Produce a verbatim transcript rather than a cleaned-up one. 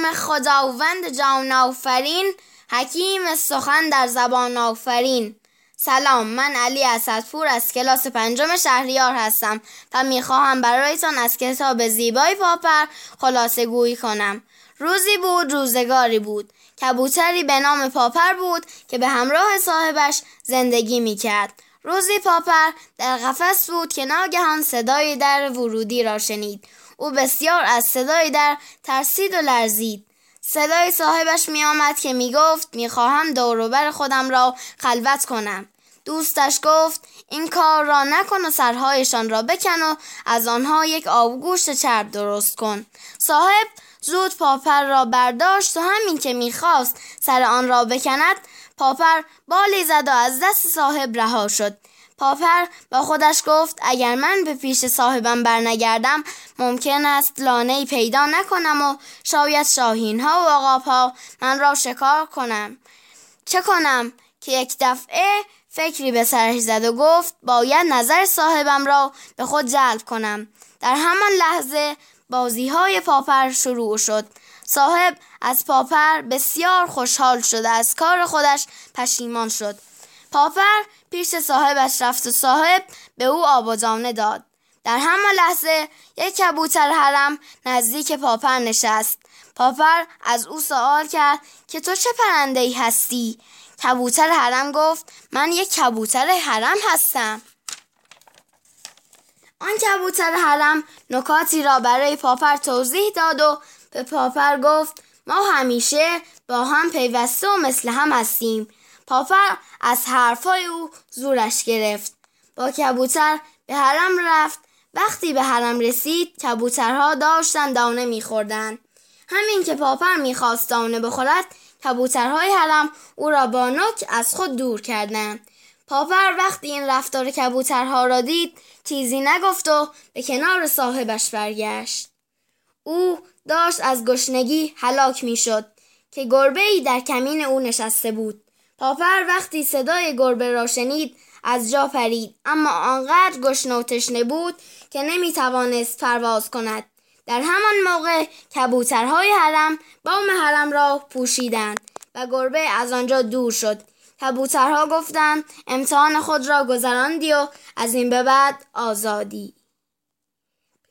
نام خداوند جهان آفرین، حکیم سخن در زبان آفرین. سلام، من علی اسدپور از کلاس پنجم شهریار هستم و میخواهم برایتان از کتاب زیبای پاپر خلاصه گویی کنم. روزی بود روزگاری بود، کبوتری به نام پاپر بود که به همراه صاحبش زندگی میکرد. روزی پاپر در قفس بود که ناگهان صدای در ورودی را شنید. او بسیار از صدای در ترسید و لرزید. صدای صاحبش می آمد که می گفت می خواهم دور و بر خودم را خلوت کنم. دوستش گفت این کار را نکن و سرهایشان را بکن و از آنها یک آبگوشت چرب درست کن. صاحب زود پاپر را برداشت و همین که می خواست سر آن را بکند، پاپر بالی زد و از دست صاحب رها شد. پاپر با خودش گفت اگر من به پیش صاحبم برنگردم ممکن است لانه‌ای پیدا نکنم و شاید شاهین ها و عقاب ها من را شکار کنم. چه کنم که یک دفعه فکری به سرش زد و گفت باید نظر صاحبم را به خود جلب کنم. در همان لحظه بازی های پاپر شروع شد. صاحب از پاپر بسیار خوشحال شد، از کار خودش پشیمان شد. پاپر پیش صاحبش رفت و صاحب به او آب و دانه داد. در همان لحظه یک کبوتر حرم نزدیک پاپر نشست. پاپر از او سوال کرد که تو چه پرنده‌ای هستی؟ کبوتر حرم گفت من یک کبوتر حرم هستم. آن کبوتر حرم نکاتی را برای پاپر توضیح داد و به پاپر گفت ما همیشه با هم پیوسته و مثل هم هستیم. پاپر از حرفای او زورش گرفت. با کبوتر به حرم رفت. وقتی به حرم رسید کبوترها داشتن دانه می‌خوردند. همین که پاپر می‌خواست دانه بخورد، کبوترهای حرم او را با نوک از خود دور کردند. پاپر وقتی این رفتار کبوترها را دید چیزی نگفت و به کنار صاحبش برگشت. او داشت از گشنگی هلاک می‌شد که گربه‌ای در کمین او نشسته بود. پاپر وقتی صدای گربه را شنید از جا پرید، اما آنقدر گشنه و تشنه بود که نمیتوانست پرواز کند. در همان موقع کبوترهای حرم بام حرم را پوشیدند و گربه از آنجا دور شد. کبوترها گفتند امتحان خود را گذراندی و از این به بعد آزادی.